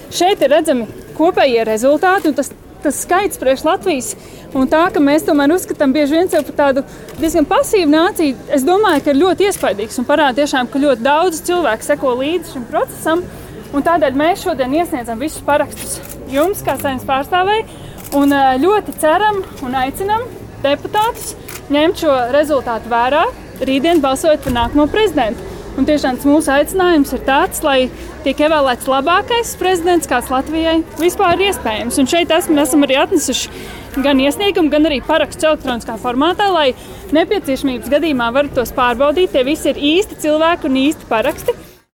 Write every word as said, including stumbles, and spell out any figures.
šeit ir redzami kopējie rezultāti, un tas, tas skaits priekš Latvijas, un tā, ka mēs tomēr uzskatām bieži vien sev par tādu diezgan pasīvu nāciju, es domāju, ka ir ļoti iespaidīgs un parāda tiešām, ka ļoti daudz cilvēku seko līdzi šim procesam, un tādēļ mēs šodien iesniedzam visus parakstus jums, kā Saeimas pārstāvēji, un ļoti ceram un aicinam deputātus ņemt šo rezultātu vērā, rītdien balsojot par nākamo prezidentu. Un tiešām mūsu aicinājums ir tāds, lai tiek ievēlēts labākais prezidents, kāds Latvijai vispār ir iespējams. Un šeit esam, esam arī atnesuši gan iesniegumu, gan arī parakstu elektroniskā formātā, lai nepieciešamības gadījumā varat tos pārbaudīt. Tie visi ir īsti cilvēki un īsti paraksti.